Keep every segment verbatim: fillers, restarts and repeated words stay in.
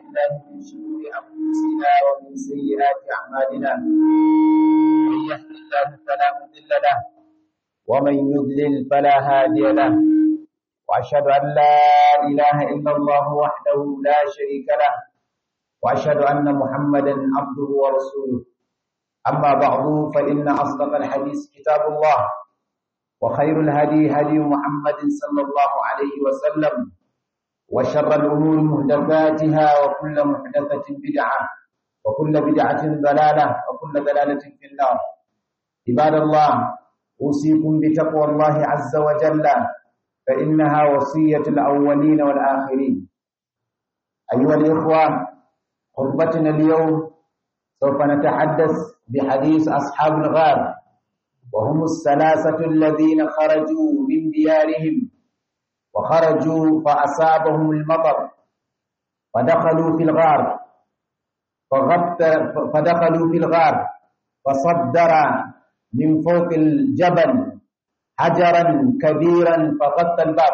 بالله من شرور أنفسنا ومن سيئات أعمالنا من يهد الله فلا مضل له ومن يضلل فلا هادي له وأشهد أن لا إله إلا الله وحده لا شريك له وأشهد أن محمدا عبده ورسوله أما بعد فإن أصدق الحديث كتاب الله وخير الهدي هدي محمد صلى الله عليه وسلم وشر الأمور محدثاتها وكل محدثة بدعة وكل بدعة ضلالة وكل ضلالة في النار. عباد الله، أوصيكم بتقوى الله عز وجل فإنها وصية الأولين والآخرين. أيها الإخوة، خطبتنا اليوم سوف نتحدث بحديث أصحاب الغار، وهم الثلاثة الذين خرجوا من ديارهم وخرجوا فأصابهم المطر فدخلوا في الغار فدخلوا في الغار فصدر من فوق الجبل حجرا كبيرا فغطى الباب،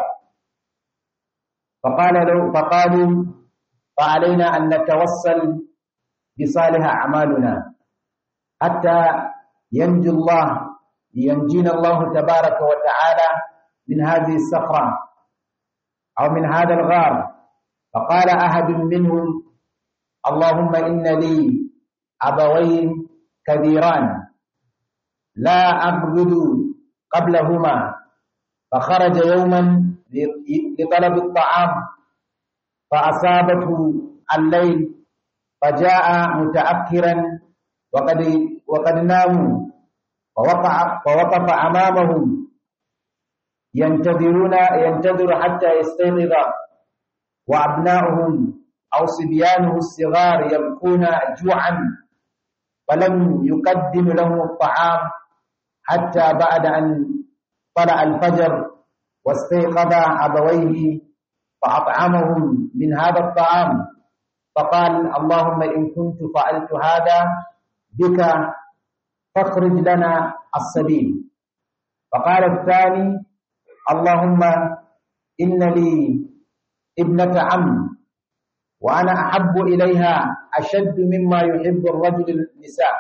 فقال له فقالوا فعلينا أن نتوسل بصالح أعمالنا حتى ينجي الله ينجينا الله تبارك وتعالى من هذه الصخرة أو من هذا الغار. فقال أحد منهم: اللهم إن لي أبوين كبيران لا أبغض قبلهما. فخرج يوما لطلب الطعام فأصابته الليل فجاء متأخرا وقد وقد ناموا فوقف أمامهم ينتظرون ينتظر حتى يستيقظ، وأبناؤهم أو صبيانه الصغار يبكون جوعا، فلم يقدم لهم الطعام حتى بعد أن طلع الفجر واستيقظ أبويه فأطعمهم من هذا الطعام. فقال: اللهم إن كنت فعلت هذا بك فاخرج لنا السبيل. فقال الثاني: اللهم إن لي ابنة عم وأنا أحب إليها أشد مما يحب الرجل النساء،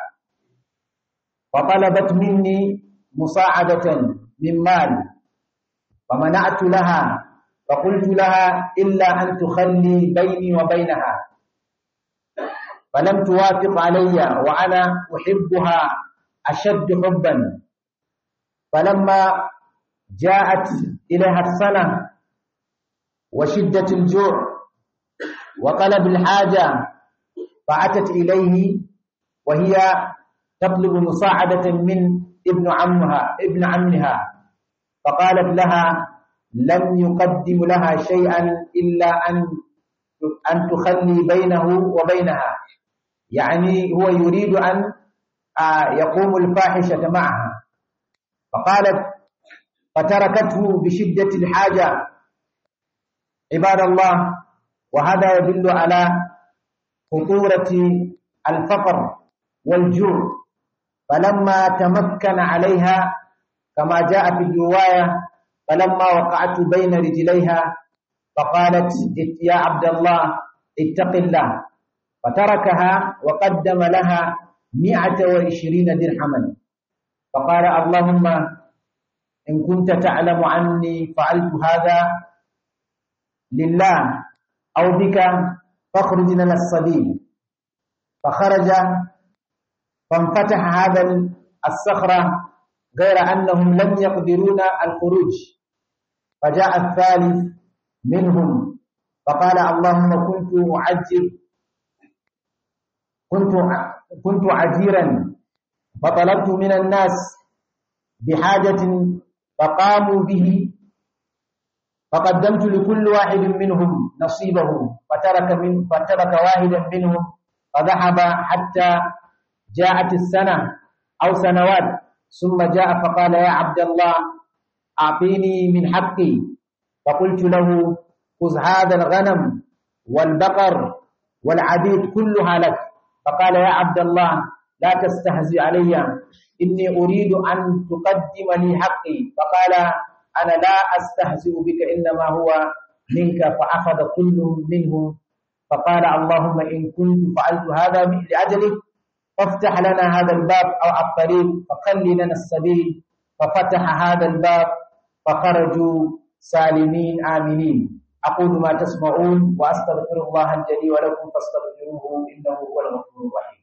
فطلبت مني مساعدة من مال فمنعت لها، فقلت لها: إلا أن تخلي بيني وبينها، فلم توافق علي وأنا أحبها أشد حبا. فلما جاءت إليها السنة وشدة الجوع وطلب الحاجة فأتت إليه وهي تطلب مساعدة من ابن عمها ابن عمها فقالت لها: لم يقدم لها شيئا إلا أن أن تخلي بينه وبينها، يعني هو يريد أن يقوم الفاحشة معها. فقالت فتركته بشدة الحاجة. عباد الله، وهذا يدل على خطورة الفقر والجوع. فلما تمكن عليها كما جاء في الرواية، فلما وقعت بين رجليها فقالت: يا عبد الله اتق الله، فتركها وقدم لها مئة وعشرين درهما. فقال: اللهم إن كنت تعلم عني فعلت هذا لله أو بك فاخرج لنا السبيل. فخرج فانفتح هذا الصخرة غير أنهم لم يقدرون الخروج. فجاء الثالث منهم فقال: اللهم كنت أعجر كنت كنت عجيرا فطلبت من الناس بحاجة فقاموا به، فقدمت لكل واحد منهم نصيبه، فترك من فترك واحدا منهم فذهب حتى جاءت السنة أو سنوات، ثم جاء فقال: يا عبد الله أعطيني من حقي. فقلت له: خذ هذا الغنم والبقر والعبيد كلها لك. فقال: يا عبد الله لا تستهزئ علي، إني أريد أن تقدم لي حقي. فقال: أنا لا أستهزئ بك، إنما هو منك. فأخذ كل منهم فقال اللهم إن كنت فعلت هذا لأجلك فافتح لنا هذا الباب أو الطريق فخلي لنا السبيل ففتح هذا الباب فخرجوا سالمين آمنين. أقول ما تسمعون وأستغفر الله الجليل ولكم فاستغفروه إنه هو الغفور الرحيم.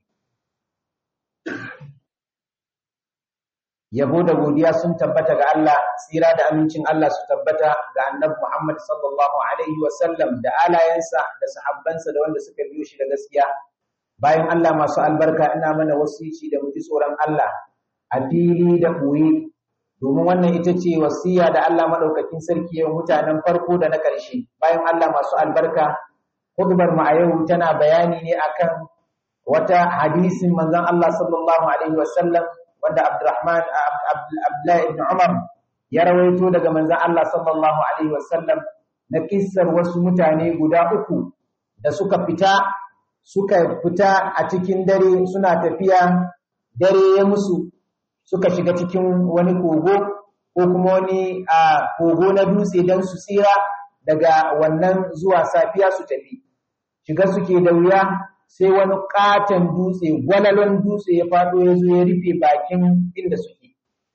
Yabo da godiya sun tabbata ga Allah, tsira da amincin Allah su tabbata ga Annabi Muhammad sallallahu alaihi wasallam da alayensa da sahabbansa da wanda suka biyo shi da gaskiya. Bayan Allah masu albarka, ina mana wasici da mu ji tsoron Allah a fili da ɓoye, domin wannan ita ce wasiya da Allah madaukakin sarki ya mutanen farko da na ƙarshe. Bayan Allah masu albarka, hudubar mu a yau tana bayani ne akan wata hadisin manzon Allah sallallahu alaihi wasallam wanda Abdurrahman Abdullah ibn Umar ya rawaito daga manzon Allah sallallahu alaihi wasallam na kissar wasu mutane guda uku da suka fita suka fita a cikin dare suna tafiya, dare ya musu suka shiga cikin wani kogo ko kuma wani a kogo na dutse don su tsira daga wannan zuwa safiya su tafi. Shiga suke da wuya sai wani katon dutse, gwalalon dutse ya faɗo ya zo ya rufe bakin inda suke.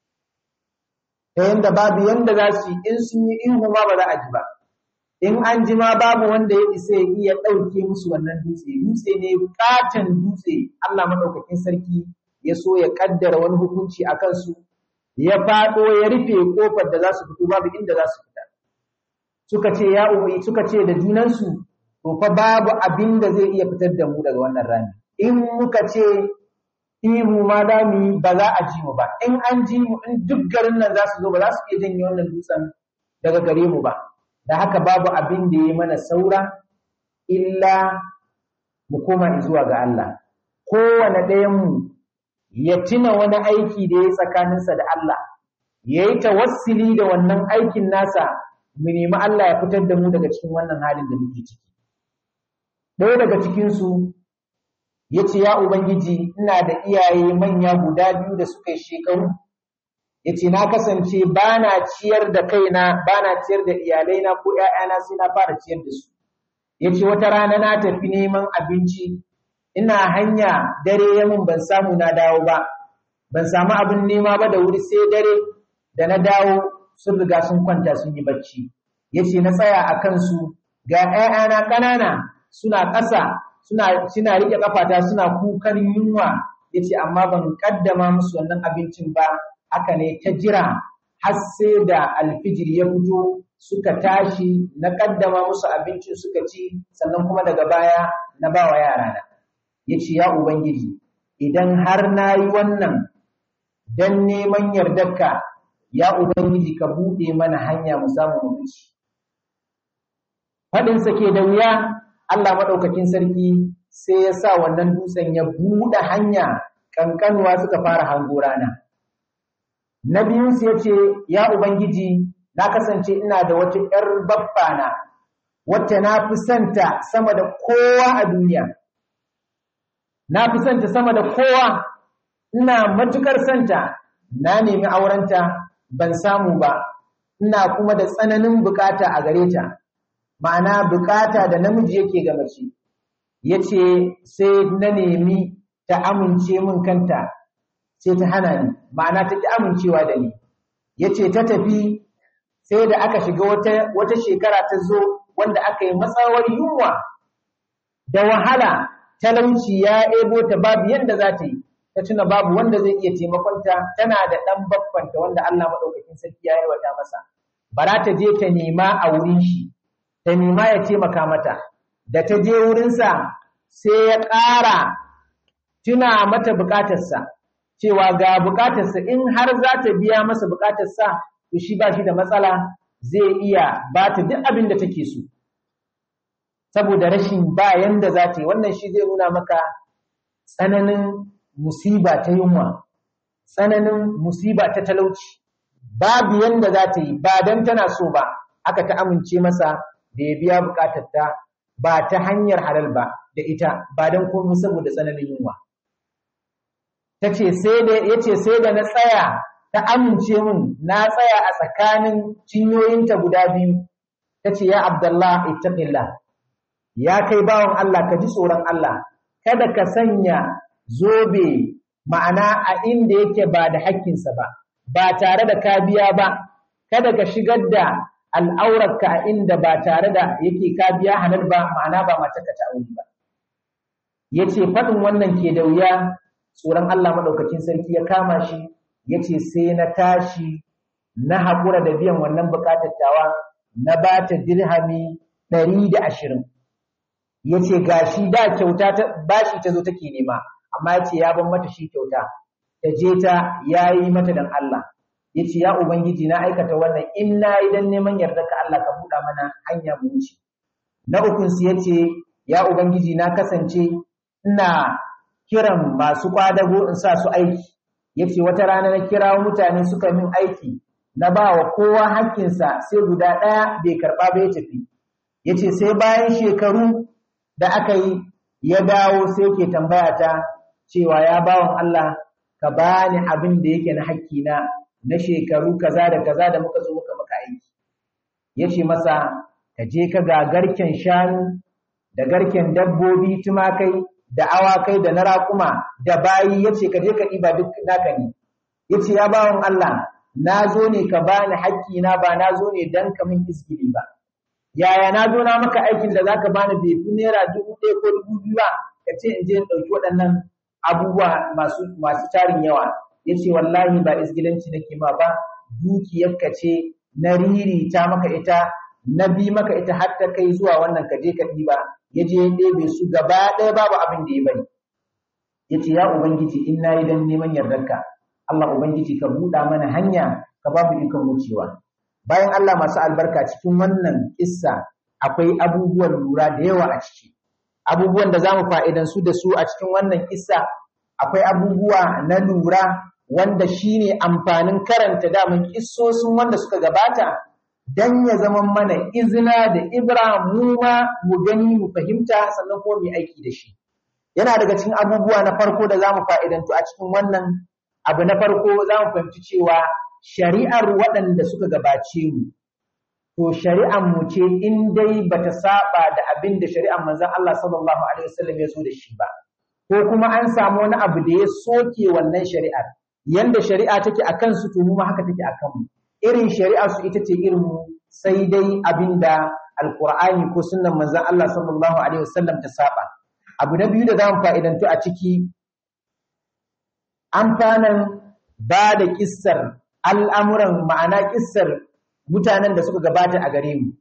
Ta yanda babu yanda za su yi, in sun yi ihu ma ba za a ji ba. In an ji ma babu wanda ya isa ya iya ɗauke musu wannan dutse. Dutse ne katon dutse, Allah maɗaukakin sarki ya so ya ƙaddara wani hukunci a kansu, ya faɗo ya rufe ƙofar da za su fito, babu inda za su fita. Suka ce ya umarni, suka ce da junansu, to fa babu abin da zai iya fitar da mu daga wannan rami. In muka ce ihu ma da mu ba za a ji mu ba, in an ji mu, in duk garin nan za su zo ba za su iya janye wannan dutsen daga gare mu ba. Da haka babu abin da ya mana saura illa mu koma zuwa ga Allah. Kowane ɗayan mu ya tuna wani aiki da ya tsakaninsa da Allah, ya yi tawassuli da wannan aikin nasa, mu nemi Allah ya fitar da mu daga cikin wannan halin da muke ciki. Ɗaya daga cikinsu ya ce, ya Ubangiji, ina da iyaye manya guda biyu da suka yi shekaru. Ya ce, na kasance ba na ciyar da kaina, ba na ciyar da iyalaina ko ‘ya'yana sai na fara ciyar da su. Ya ce, wata rana na tafi neman abinci, ina hanya dare ya mun ban samu na dawo ba, ban samu abin nema ba da wuri sai dare da na dawo sun riga sun kwanta sun yi bacci. Ya ce, na tsaya a kansu ga ‘ya'yana ƙanana suna ƙasa, suna suna riƙe ƙafata suna kukan yunwa. Ya ce, amma ban ƙaddama musu wannan abincin ba, haka ne ta jira har sai da alfijir ya fito suka tashi, na ƙaddama musu abincin suka ci, sannan kuma daga baya na ba wa yarana. Ya ce, ya Ubangiji, idan har na yi wannan don neman yardarka, ya Ubangiji ka buɗe mana hanya mu samu mu ci. Faɗinsa ke da wuya, Allah maɗaukakin sarki sai ya sa wannan dutsen ya buɗe hanya, ƙanƙanuwa suka fara hango rana. Na biyunsu ya ce, ya Ubangiji, na kasance ina da wata ‘yar baffana, wacce na fi santa sama da kowa a duniya. Na fi santa sama da kowa, ina matuƙar santa, na nemi aurenta ban samu ba, ina kuma da tsananin bukata a gare ta. Ma'ana bukata da namiji yake ga mace. Yace sai na nemi ta amince min kanta, sai ta hana ni, ma'ana ta ki amincewa da ni. Yace ta tafi sai da aka shiga wata wata shekara ta zo wanda aka yi matsawar yunwa da wahala, talauci ya ebo ta, babu yanda za ta yi. Ta tuna babu wanda zai iya taimakonta, tana da ɗan baffanta wanda Allah maɗaukakin sarki ya yarwata masa. Bara ta je ta nema a wurin shi, ta nema ya taimaka mata. Da ta je wurinsa sai ya ƙara tuna mata buƙatarsa, cewa ga buƙatarsa in har za ta biya masa buƙatarsa, to shi ba shi da matsala, zai iya ba ta duk abin da take so. Saboda rashin ba yanda za ta yi, wannan shi zai nuna maka tsananin musiba ta yunwa, tsananin musiba ta talauci. Babu yanda za ta yi, ba don tana so ba, aka ta amince masa da ya biya bukatarta ba ta hanyar halal ba da ita, ba don komai saboda tsananin yunwa. Tace sai da yace sai da na tsaya ta amince min, na tsaya a tsakanin cinyoyinta guda biyu. Tace ya Abdullah ittaqillah, ya kai bawan Allah ka ji tsoron Allah kada ka sanya zobe ma'ana a inda yake ba da hakkinsa ba ba tare da ka biya ba kada ka shigar da al'aurarka a inda ba tare da yake ka biya halal ba ma'ana ba matarka ta aure ba yace fadin wannan ke da wuya tsoron Allah madaukakin sarki ya kama shi yace sai na tashi na hakura da biyan wannan bukatar tawa na bata dirhami ɗari da ashirin yace gashi da kyauta ta bashi tazo take nema amma yace ya ban mata shi kyauta ta je ta yayi mata dan Allah yace ya ubangiji na aikata wannan in nayi dan neman yardarka Allah ka buɗa mana hanya mu wuce na ukun su yace ya ubangiji na kasance ina kiran masu kwadago in sa su aiki yace wata rana na kirawo mutane suka min aiki na bawa kowa hakkinsa sai guda daya bai karba ba ya tafi yace sai bayan shekaru da aka yi ya dawo sai yake tambaya ta cewa ya bawon Allah ka bani abin da yake na hakkina na shekaru kaza da kaza da muka zo muka maka aiki yace masa ka je ka ga garken shanu da garken dabbobi tumakai da awakai da na raƙuma da bayi yace ka je ka diba duk naka ne yace ya bawon Allah nazo ne ka bani hakkina ba nazo ne dan ka min iskili ba yaya nazo na maka aikin da zaka bani bai fi naira dubu ɗaya ko dubu biyu ba kace in je in dauki waɗannan abubuwa masu masu tarin yawa yace wallahi ba isgilanci nake ma ba dukiyarka ce na riri ta maka ita na bi maka ita har ta kai zuwa wannan ka je ka diba yaje ya ɗebe su gaba ɗaya babu abin da ya bari yace ya ubangiji in nayi dan neman yardarka Allah ubangiji ka buɗa mana hanya ka babu ikon wucewa bayan Allah masu albarka cikin wannan kissa akwai abubuwan lura da yawa a ciki abubuwan da zamu fa'idan su da su a cikin wannan kissa akwai abubuwa na lura wanda shine amfanin karanta daman kissosin wanda suka gabata dan ya zama mana izina da ibra mu ma mu gani mu fahimta sannan kuma mu aiki da shi yana daga cikin abubuwa na farko da zamu fa'idantu a cikin wannan abu na farko zamu fahimci cewa shari'ar waɗanda suka gabace mu to shari'ar mu ce in dai bata saba da abin da shari'ar manzon Allah sallallahu alaihi wasallam ya so da shi ba ko kuma an samu wani abu da ya soke wannan shari'ar yanda shari'a take akan su to mu ma haka take akan mu irin shari'ar su ita ce irin mu sai dai abinda alqur'ani ko sunnan manzon Allah sallallahu alaihi wasallam ta saba abu na biyu da zamu fa'idantu a ciki amfanan ba da kissar al'amuran ma'ana kissar mutanen da suka gabata a gare mu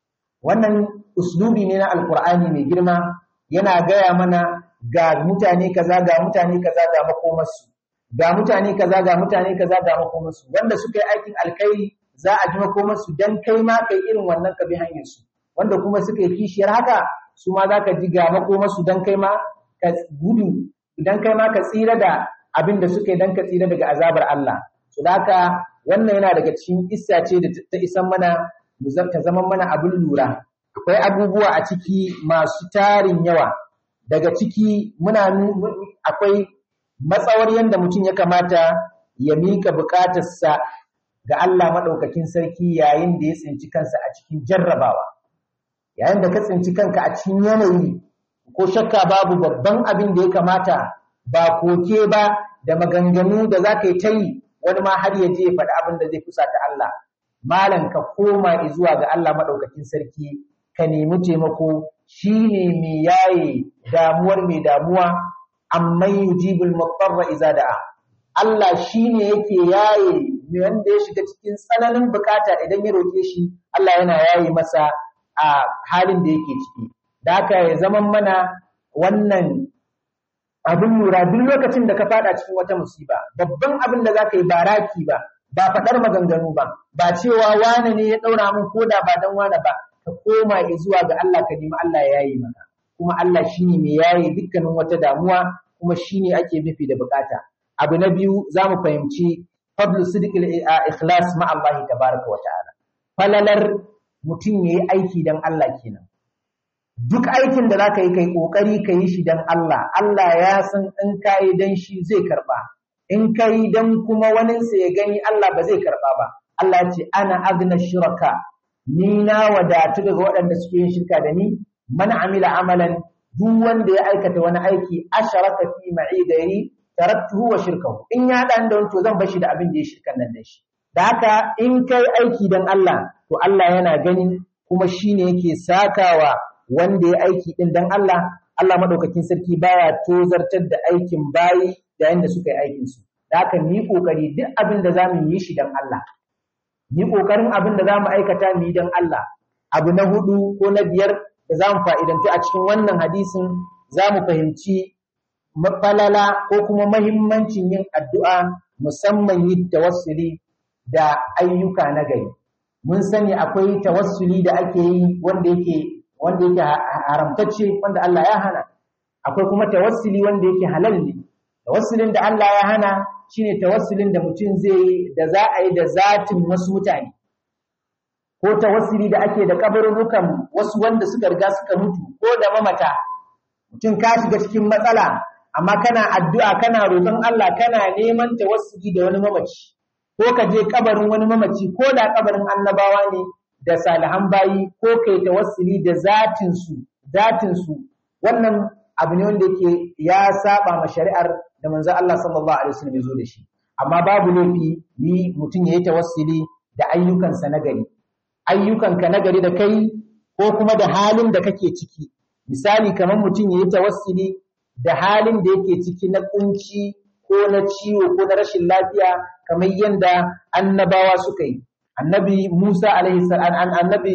wannan uslubi ne na alqur'ani mai girma yana gaya mana ga mutane kaza ga mutane kaza ga makomarsu ga mutane kaza ga mutane kaza ga makomarsu wanda suka yi aikin alkhairi za a ji makomarsu dan kai ma kai irin wannan ka bi hanyar su wanda kuma suka yi kishiyar haka su ma zaka ji ga makomarsu dan kai ma ka gudu dan kai ma ka tsira da abin da suka yi dan ka tsira daga azabar Allah so haka wannan yana daga cikin kissa ce da ta isan mana ta zama mana abin lura akwai abubuwa a ciki masu tarin yawa daga ciki muna akwai matsawar yanda mutum ya kamata ya mika bukatarsa ga Allah madaukakin sarki yayin da ya tsinci kansa a cikin jarrabawa yayin da ka tsinci kanka a cikin yanayi ko shakka babu babban abin da ya kamata ba koke ba da maganganu da zaka yi tayi wani ma har ya je ya faɗi abin da zai fusata Allah malan ka koma zuwa ga Allah madaukakin sarki ka nemi taimako shine mai yaye damuwar mai damuwa amma yujibul mutarra idza da'a Allah shine yake yaye wanda ya shiga cikin tsananin bukata idan ya roke shi Allah yana yaye masa a halin da yake ciki da haka ya zaman mana wannan abin lura duk lokacin da ka fada cikin wata musiba babban abin da zaka yi baraki ba ba fadar maganganu ba ba cewa wane ne ya daura min koda ba dan wane ba ka koma zuwa ga Allah ka nemi Allah ya yayi maka kuma Allah shine mai yayi dukkanin wata damuwa kuma shine ake nufi da bukata abu na biyu zamu fahimci fadlu sidqil ikhlas ma Allah tabaaraka wa ta'ala falalar mutum yayi aiki dan Allah kenan duk aikin da zaka yi kai kokari kai shi dan Allah Allah ya san in kai dan shi zai karba in kai dan kuma wani sa ya gani Allah ba zai karba ba Allah ya ce ana agna shuraka ni na wadatu daga waɗanda suke yin shirka da ni man amila amalan duk wanda ya aikata wani aiki asharaka fi ma'i gairi taraktuhu wa shirkahu in ya dan da wanto zan bashi da abin da ya shirkan nan da shi da haka in kai aiki dan Allah to Allah yana gani kuma shine yake sakawa wanda ya aiki din dan Allah Allah madaukakin sarki baya tozartar da aikin bayi yayin da suka yi aikin su da haka ni kokari duk abin da zamu yi shi dan Allah ni kokarin abin da zamu aikata mu yi dan Allah abu na hudu ko na biyar da zamu fa'idantu a cikin wannan hadisin zamu fahimci mafalala ko kuma muhimmancin yin addu'a musamman yin tawassuli da ayyuka na gari mun sani akwai tawassuli da ake yi wanda yake wanda yake haramtacce wanda Allah ya hana akwai kuma tawassuli wanda yake halal ne tawassulin da Allah ya hana shine tawassulin da mutum zai yi da za a yi da zatin wasu mutane ko tawassuli da ake da kabarurukan wasu wanda suka riga suka mutu ko da mamata mutum ka shiga cikin matsala amma kana addu'a kana roƙon Allah kana neman tawassuli da wani mamaci ko ka je kabarin wani mamaci ko da kabarin annabawa ne da salihan bayi ko kai tawassuli da zatin su zatin su wannan abu ne wanda yake ya saba ma shari'ar da manzo Allah sallallahu alaihi wasallam ya zo da shi amma babu laifi ni mutum yayi tawassuli da ayyukansa na gari ayyukanka na gari da kai ko kuma da halin da kake ciki misali kamar mutum yayi tawassuli da halin da yake ciki na kunci ko na ciwo ko na rashin lafiya kamar yanda annabawa suka yi annabi Musa alaihi salam annabi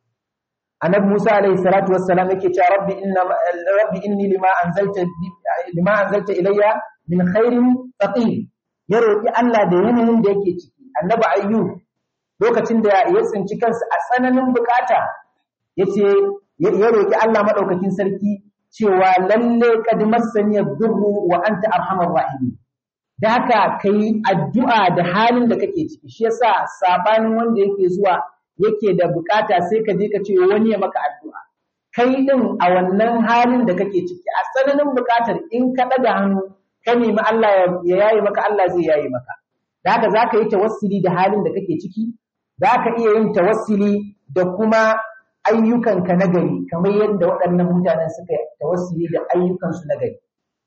annabi Musa alaihi salatu wassalam yake cewa rabbi inna rabbi inni lima anzalta lima anzalta ilayya min khairin faqir ya roki Allah da yanayin da yake ciki annabi ayyub lokacin da ya tsinci kansa a tsananin bukata yace ya roki Allah madaukakin sarki cewa lalle kad massani ad-durru wa anta arhamar rahimin da haka kai addu'a da halin da kake ciki shi yasa sabanin wanda yake zuwa yake da bukata sai ka je ka ce wani ya maka addu'a kai din a wannan halin da kake ciki a tsananin bukatar in ka daga hannu ka nemi Allah ya yayi maka Allah zai yayi maka da haka zaka yi tawassuli da halin da kake ciki zaka iya yin tawassuli da kuma ayyukanka na gari kamar yadda waɗannan mutanen suka yi tawassuli da ayyukansu na gari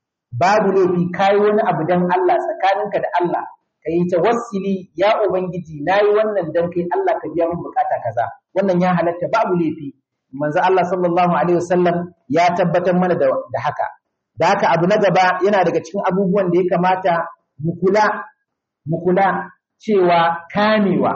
babu laifi kai wani abu dan Allah tsakaninka da Allah kai tawassuli ya ubangiji nayi wannan dan kai Allah ka biya min bukata kaza wannan ya halatta babu laifi manzo Allah sallallahu alaihi wasallam ya tabbatar mana da, da haka da haka abu na gaba yana daga cikin abubuwan da ya kamata mu kula mu kula cewa kamewa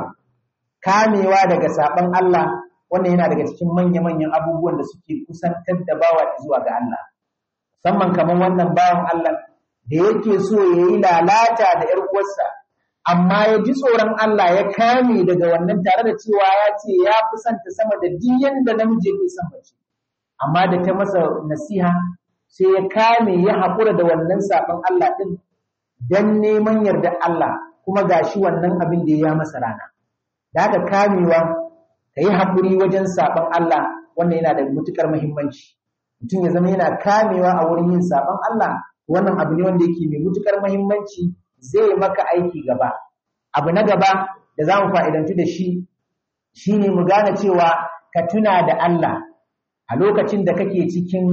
kamewa daga saban Allah wannan yana daga cikin manya-manyan abubuwan da suke kusantar da bawa zuwa ga Allah musamman kamar wannan bawan Allah da yake so yayi lalata da ƴar uwarsa amma ya ji tsoron Allah ya kame daga wannan tare da cewa ya ce ya fi santa sama da diyan da namiji yake son mace amma da ta masa nasiha sai ya kame ya haƙura da wannan saban Allah din dan neman yarda Allah kuma gashi wannan abin da ya masa rana da haka kamewa kai haƙuri wajen saban Allah wannan yana da mutukar muhimmanci mutum ya zama yana kamewa a wurin yin saban Allah wannan abu ne wanda yake mai mutukar muhimmanci zai maka aiki gaba abu na gaba da zamu fa'idantu da shi shine mu gane cewa ka tuna da Allah a lokacin da kake cikin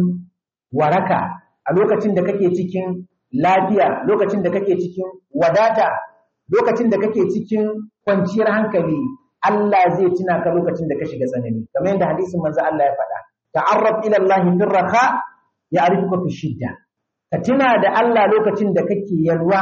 waraka a lokacin da kake cikin lafiya lokacin da kake cikin wadata lokacin da kake cikin kwanciyar hankali Allah zai tuna ka lokacin da ka shiga tsanani kamar yadda hadisin manzo Allah ya faɗa ta'arraf ila Allah fi raha ya'rifuka fi shidda ka tuna da Allah lokacin da kake yalwa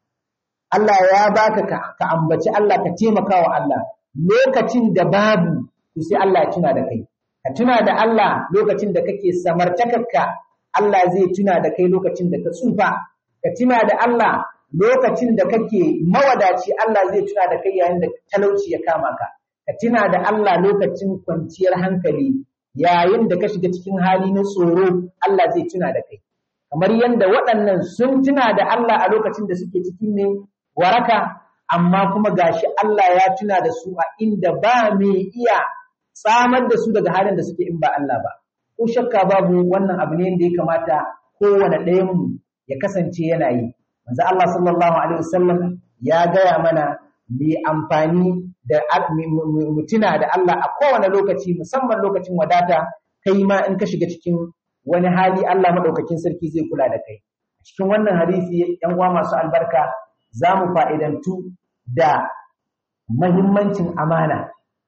Allah ya baka ka ambaci Allah ka taimaka wa Allah lokacin da babu to sai Allah ya tuna da kai ka tuna da Allah lokacin da kake samartakarka Allah zai tuna da kai lokacin da ka tsufa ka tuna da Allah lokacin da kake mawadaci Allah zai tuna da kai yayin da talauci ya kama ka ka tuna da Allah lokacin kwanciyar hankali yayin da ka shiga cikin hali na tsoro Allah zai tuna da kai kamar yanda waɗannan sun tuna da Allah a lokacin da suke cikin ne waraka amma kuma gashi Allah ya tuna da su a inda ba mai iya tsamar da su daga halin da suke in ba Allah ba ko shakka babu wannan abu ne da ya kamata kowane ɗayan mu ya kasance yana yi manzo Allah sallallahu alaihi wasallam ya gaya mana mai amfani da mutuna da Allah a kowane lokaci musamman lokacin wadata kai ma in ka shiga cikin wani hali Allah madaukakin sarki zai kula da kai. Cikin wannan hadisi ‘yan uwa masu albarka za mu fa'idantu da mahimmancin amana.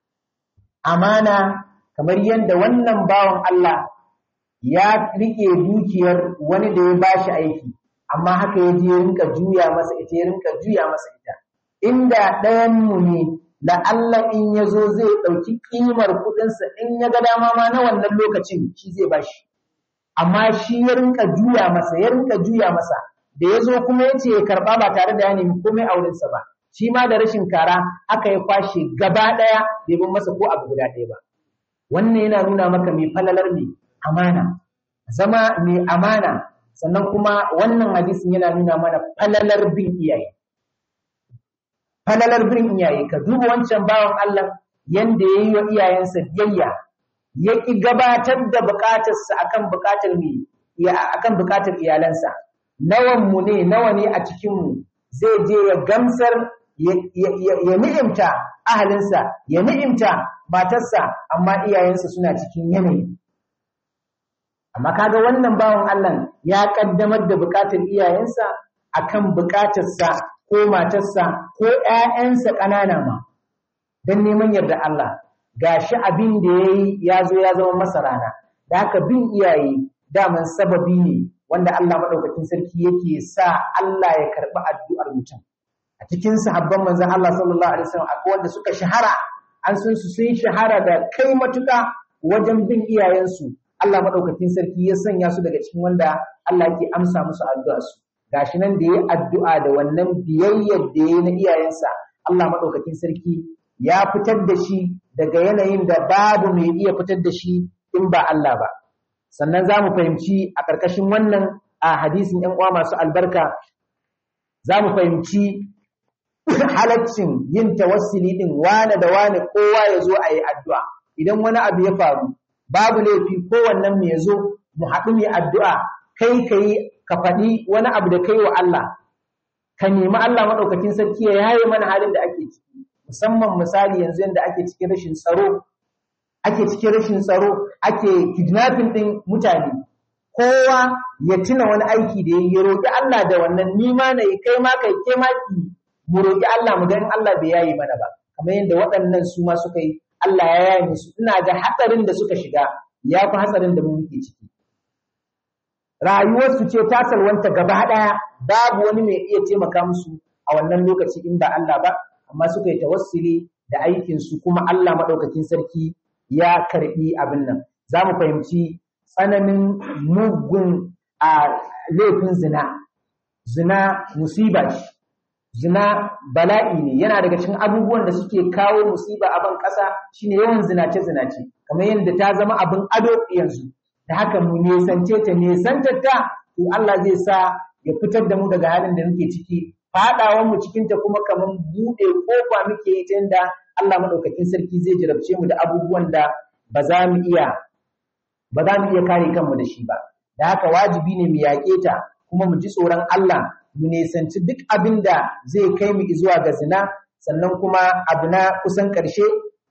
Amana kamar yadda wannan bawan Allah ya rike dukiyar wani da ya bashi aiki, amma haka ya je rinka juya masa ita, ya rinka juya masa ita. Inda ɗayan mu ne da Allah in ya zo zai ɗauki ƙimar kuɗinsa in ya ga dama ma na wannan lokacin shi zai bashi. Amma shi ya rinka juya masa, ya rinka juya masa, da ya zo kuma ya ce ya karɓa ba tare da ya nemi komai a wurinsa ba. Shi ma da rashin kara haka ya kwashe gaba ɗaya bai bin masa ko abu guda ɗaya ba. Wannan yana nuna maka mai falalar mai amana, zama mai amana, sannan kuma wannan hadisin yana nuna mana falalar bin iyaye. Falalar bin iyaye, ka duba wancan bawan Allah yanda ya yi wa iyayensa biyayya, ya ƙi gabatar da buƙatarsa akan buƙatar mai akan buƙatar iyalansa. Nawan mu ne, nawa ne a cikin mu zai je ya gamsar ya ni'imta ahalinsa, ya ni'imta matarsa, amma iyayensa suna cikin yanayi. Amma kaga wannan bawan Allah ya kaddamar da buƙatar iyayensa akan buƙatarsa ko matarsa ko ƴaƴansa ƙanana ma, don neman yarda Allah. Gashi abin da yayi ya zo ya zama masa rana. Da haka bin iyaye daman sababi ne wanda Allah madaukakin sarki yake sa Allah ya karɓi addu'ar mutum. A cikin sahabban manzon Allah sallallahu alaihi wasallam akwai wanda suka shahara, an san su sun shahara da kai matuƙa wajen bin iyayensu. Allah madaukakin sarki ya sanya su daga cikin wanda Allah yake amsa musu addu'ar su. Gashi nan da yayi addu'a da wannan biyayyar da yayi na iyayensa, Allah madaukakin sarki ya fitar da shi daga yanayin da babu mai iya fitar da shi in ba Allah ba. Sannan za mu fahimci a ƙarƙashin wannan a hadisin ‘yan uwa masu albarka, za mu fahimci halaccin yin tawassuli ɗin wane da wane kowa ya zo a yi addu'a. Idan wani abu ya faru, babu laifi kowannen mu ya zo mu haɗu mu yi addu'a, kai ka yi ka faɗi wani abu da kai wa Allah, ka nemi Allah maɗaukakin sarki ya yaye mana halin da ake ciki. Musamman misali yanzu yadda ake cikin rashin tsaro, ake cikin rashin tsaro, ake kidnapping ɗin mutane. Kowa ya tuna wani aiki da ya roƙi Allah da wannan, ni ma na yi, kai ma kai, ke ma ki, mu roƙi Allah mu ganin Allah bai yayi mana ba. Kamar yadda waɗannan su ma suka yi, Allah ya yaye musu. Ina ga hatsarin da suka shiga ya fi hatsarin da mu muke ciki. Rayuwarsu ce ta salwanta gaba ɗaya, babu wani mai iya taimaka musu a wannan lokaci in ba Allah ba. Amma suka yi tawassuli da aikinsu kuma Allah maɗaukakin sarki ya karɓi abin nan. Za mu fahimci tsananin mugun a laifin zina. Zina musiba ce, zina bala'i ne, yana daga cikin abubuwan da suke kawo musiba a ban ƙasa shine yawan zinace-zinace, kamar yadda ta zama abin ado yanzu. Da haka mu nesance ta, nesantar ta, to Allah zai sa ya fitar da mu daga halin da muke ciki. Faɗawan mu cikin ta kuma kamar buɗe kofa muke yi ta yadda Allah madaukakin sarki zai jarabce mu da abubuwan da ba za mu iya ba za mu iya kare kanmu da shi ba. Da haka wajibi ne mu yaƙe ta kuma mu ji tsoron Allah, mu nesanci duk abin da zai kai mu zuwa ga zina. Sannan kuma abu na kusan ƙarshe,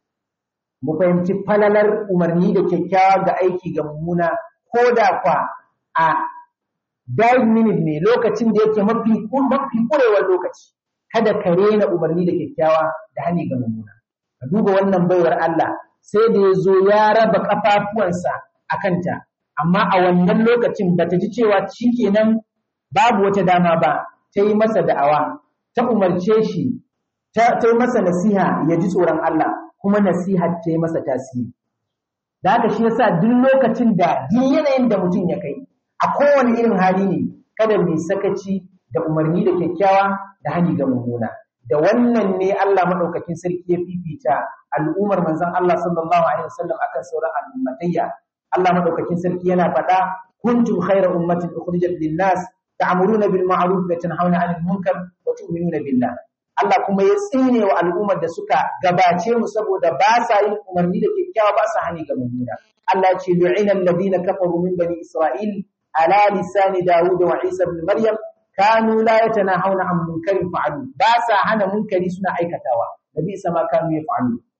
mu fahimci falalar umarni da kyakkyawa ga aiki ga mummuna, ko da kwa a five minute ne, lokacin da yake mafi mafi kurewar lokaci. Kada ka rena umarni da kyakkyawa da hani ga mummuna. Ka duba wannan baiwar Allah, sai da ya zo ya raba kafafuwansa a kanta, amma a wannan lokacin bata ji cewa shikenan babu wata dama ba, ta yi masa da'awa, ta umarce shi, ta yi masa nasiha ya ji tsoron Allah, kuma nasiha ta yi masa tasiri. Da haka shi yasa duk lokacin da duk yanayin da mutum ya kai, a kowane irin hali ne, kada mu sakaci da umarni da kyakkyawa da hani ga mummuna. Da wannan ne Allah madaukakin sarki ya fifita al'ummar manzon Allah sallallahu alaihi wasallam akan sauran al'ummatayya. Allah madaukakin sarki yana faɗa, kuntum khayra ummatin ukhrijat lin-nas ta'muruna bil ma'ruf wa tanhauna 'anil munkar wa tu'minuna billah. Allah kuma ya tsine wa al'ummar da suka gabace mu saboda ba sa yin umarni da kyakkyawa, ba sa hani ga mummuna. Allah ya ce lu'ina alladhina kafaru min bani Isra'il ala lisani Dawud wa Isa ibn Maryam kanu la yatanahawna 'an munkarin fa'alu. Ba sa hana munkari suna aikatawa, nabi sama kanu yaf'alu.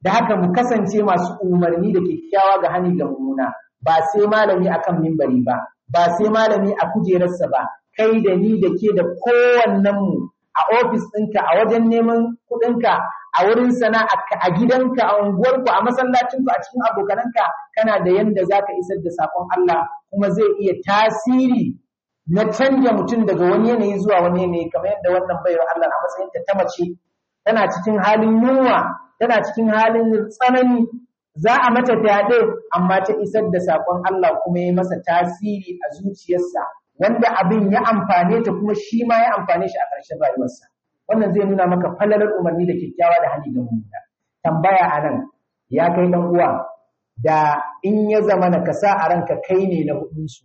da haka mu kasance masu umarni da kyakkyawa ga hani ga mummuna, ba sai malami akan mimbari ba, ba sai malami a kujerarsa ba, kai da ni da ke da kowannen mu a ofis ɗinka, a wajen neman kuɗinka, a wurin sana'arka, a gidanka, a unguwarku, a masallacinku, a cikin abokananka, kana da yanda zaka isar da sakon Allah, kuma zai iya tasiri na canja mutum daga wani yanayi zuwa wani yanayi, kamar yadda wannan baiwar Allah a matsayin ta mace tana cikin halin yunwa, tana cikin halin tsanani, za a mata fyaɗe amma ta isar da sakon Allah kuma ya masa tasiri a zuciyarsa, wanda abin ya amfane ta kuma shi ma ya amfane shi a ƙarshen rayuwarsa. Wannan zai nuna maka falalar umarni da kyakkyawa da hali ga mummuna. Tambaya a nan, ya kai ɗan uwa, da in ya zama na kasa a ranka kai ne na hudunsu.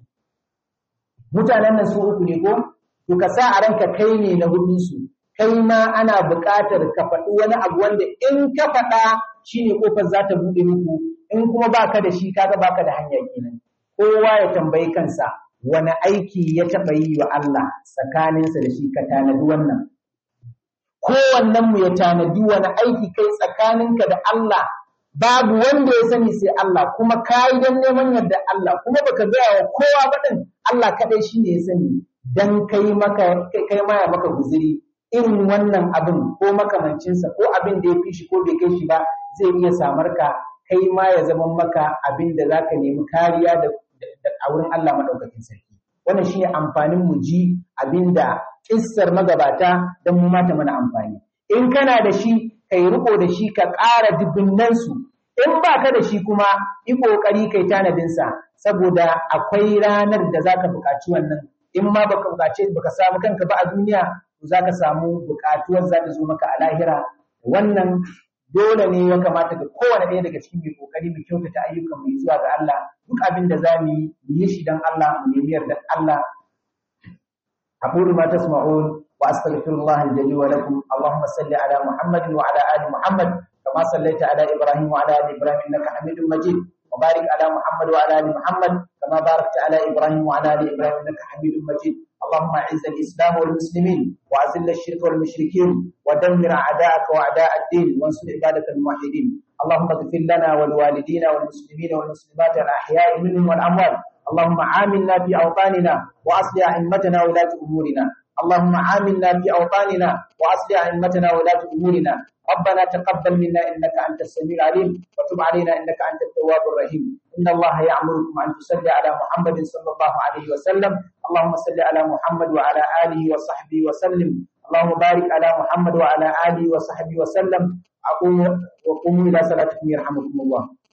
Mutanen nan su uku ne ko? To ka sa a ranka kai ne na hudunsu. Kai ma ana buƙatar ka faɗi wani abu wanda in ka faɗa shi ne ƙofar za ta buɗe muku, in kuma baka da shi kaga baka da hanya kenan. Kowa ya tambayi kansa wani aiki ya taɓa yi wa Allah tsakaninsa da shi, ka tanadi wannan. Kowannen mu ya tanadi wani aiki kai tsakaninka da Allah, babu wanda ya sani sai Allah, kuma kai dan neman yarda Allah, kuma baka gaya wa kowa ba din, Allah kadai shine ya sani, dan kai maka kai ma ya maka guzuri irin wannan abin ko makamancinsa ko abin da ya fi shi ko bai kai shi ba zai iya samar ka, kai ma ya zama maka abin da zaka nemi kariya da a wurin Allah madaukakin sarki. Wannan shine amfanin mu ji abinda kissar magabata dan mu mata mana amfani. In kana da shi kai riko da shi ka ƙara dubunnan su, in baka da shi kuma yi kokari kai tanadin sa, saboda akwai ranar da zaka buƙaci wannan. In ma baka buƙace baka samu kanka ba a duniya, to zaka samu buƙatuwar za ta zo maka a lahira. Wannan dole ne ya kamata ga kowane ɗaya daga cikin mai kokari mu kyautata ayyukan mu zuwa ga Allah. Duk abin da za mu yi mu yi shi dan Allah, mu nemi yardar Allah. aqulu ma tasma'un wa astaghfirullah al-jali wa lakum. Allahumma salli ala Muhammad wa ala ali Muhammad kama sallaita ala Ibrahim wa ala ali Ibrahim innaka Hamidum Majid. Wa barik ala Muhammad wa ala ali Muhammad kama barakta ala Ibrahim wa ala ali Ibrahim innaka Hamidum Majid. اللهم اعز الاسلام والمسلمين واذل الشرك والمشركين ودمر اعداءك واعداء الدين وانصر عبادك الموحدين. اللهم اغفر لنا ولوالدينا والمسلمين والمسلمات الاحياء منهم والاموات. اللهم عاملنا في اوطاننا واصلح ائمتنا ولاة امورنا. اللهم عاملنا في اوطاننا واصلح ائمتنا ولاة امورنا. ربنا تقبل منا انك انت السميع العليم وتب علينا انك انت التواب الرحيم. ان الله يأمركم ان تصلي على محمد صلى الله عليه وسلم. اللهم صل على محمد وعلى اله وصحبه وسلم. اللهم بارك على محمد وعلى اله وصحبه وسلم. اقوم وقوموا الى صلاتكم يرحمكم الله.